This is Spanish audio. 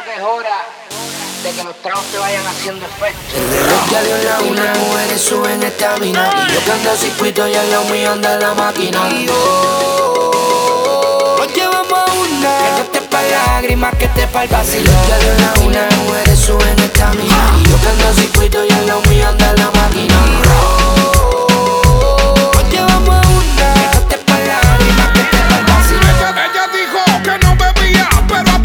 que es hora de que los tragos te vayan haciendo efecto. El reloj ya dio la una, mujeres suben estamina. Y yo que ando circuito y al lado mío anda la máquina. Y nos llevamos una, que no te pa' lágrimas, que te pa' el vacilón. Ya dio la una, mujeres suben estamina. Y yo que ando circuito y al lado mío anda la